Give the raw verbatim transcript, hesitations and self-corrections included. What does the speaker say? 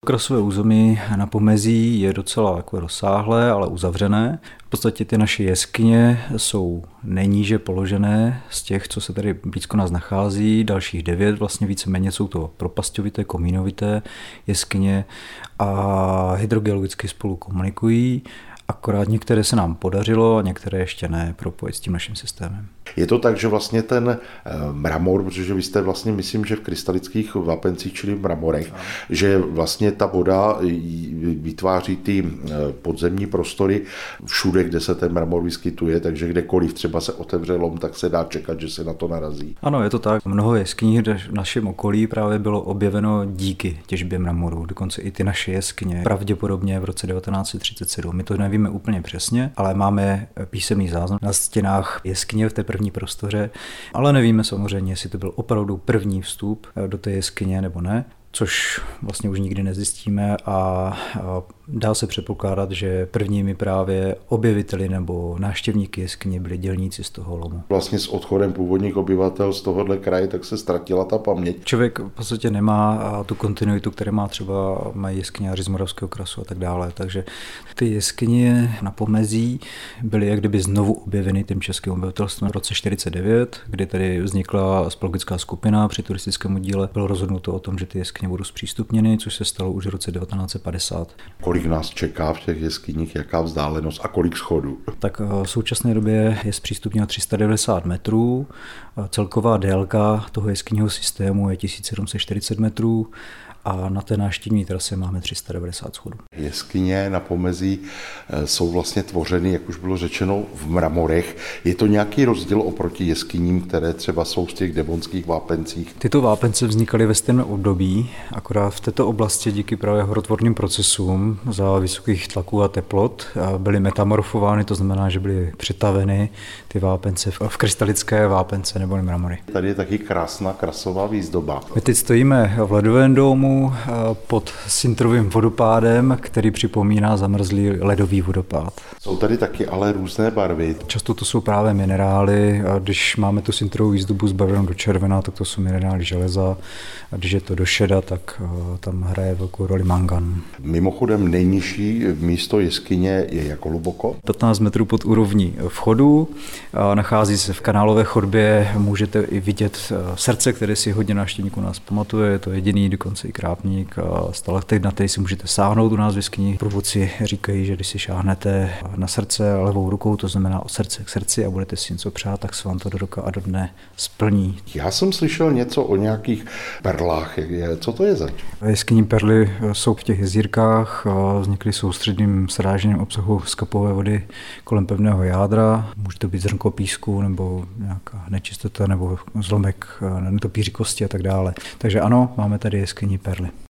Krasové území na pomezí je docela jako rozsáhlé, ale uzavřené. V podstatě ty naše jeskyně jsou nejníže položené z těch, co se tady blízko nás nachází. Dalších devět vlastně víceméně jsou to propasťovité, komínovité jeskyně a hydrogeologicky spolu komunikují. Akorát některé se nám podařilo a některé ještě ne propojit s tím naším systémem. Je to tak, že vlastně ten mramor, protože vy jste vlastně, myslím, že v krystalických vápencích, čili v mramorech, no. že vlastně ta voda vytváří ty podzemní prostory všude, kde se ten mramor vyskytuje, takže kdekoliv třeba se otevře lom, tak se dá čekat, že se na to narazí. Ano, je to tak. Mnoho jeskyní v našem okolí právě bylo objeveno díky těžbě mramoru. Dokonce i ty naše jeskyně pravděpodobně v roce devatenáct set třicet sedm. My to nevíme úplně přesně, ale máme písemný záznam na stěnách jeskyně v té první prostoře, ale nevíme samozřejmě, jestli to byl opravdu první vstup do té jeskyně nebo ne, což vlastně už nikdy nezjistíme a dá se předpokládat, že prvními právě objeviteli nebo návštěvníky jeskyně byli dělníci z toho lomu. Vlastně s odchodem původních obyvatel z tohohle kraje tak se ztratila ta paměť. Člověk v podstatě nemá tu kontinuitu, které má třeba mají jeskyňáři z Moravského krasu a tak dále, takže ty jeskyně na pomezí byly jak kdyby znovu objeveny tím českým obyvatelstvem v roce čtyřicet devět, kdy tady vznikla spolkovická skupina při turistickém díle. Bylo rozhodnuto o tom, že ty jeskyně budou zpřístupněny, což se stalo už v roce devatenáct set padesát. Kolik nás čeká v těch jeskyních, jaká vzdálenost a kolik schodů? Tak v současné době je zpřístupněno tři sta devadesát metrů, celková délka toho jeskyního systému je tisíc sedm set čtyřicet metrů a na té návštěvní trase máme tři sta devadesát schodů. Jeskyně na pomezí jsou vlastně tvořeny, jak už bylo řečeno, v mramorech. Je to nějaký rozdíl oproti jeskyním, které třeba jsou v těch devonských vápencích? Tyto vápence vznikaly ve stejném období, akorát v této oblasti díky právě horotvorným procesům za vysokých tlaků a teplot byly metamorfovány, to znamená, že byly přetaveny ty vápence v krystalické vápence nebo mramory. Tady je taky krásná krasová výzdoba. My teď stojíme v ledovém domu pod sintrovým vodopádem, který připomíná zamrzlý ledový vodopád. Jsou tady taky ale různé barvy. Často to jsou právě minerály. A když máme tu sintrovou výzdobu zbarvenou do červena, tak to jsou minerály železa. A když je to do šeda, tak tam hraje velkou roli mangan. Mimochodem nejnižší místo jeskyně je jak hluboko? patnáct metrů pod úrovní vchodu. Nachází se v kanálové chodbě. Můžete i vidět srdce, které si hodně návštěvníků nás pamatuje. Je to jediný dokonce i krápník a stalaktit, na který si můžete sáhnout u nás v jeskyni. Průvodci říkají, že když si šáhnete na srdce levou rukou, to znamená od srdce k srdci a budete si něco přát, tak se vám to do roka a do dne splní. Já jsem slyšel něco o nějakých perlách. Co to je zač? Jeskyní perly jsou v těch jezírkách, vznikly soustředním srážením obsahu skapové vody kolem pevného jádra. Může to být zrnko písku nebo nějaká nečistota nebo zlomek netopíří kosti a tak dále. Takže ano, máme tady jeskyní perly.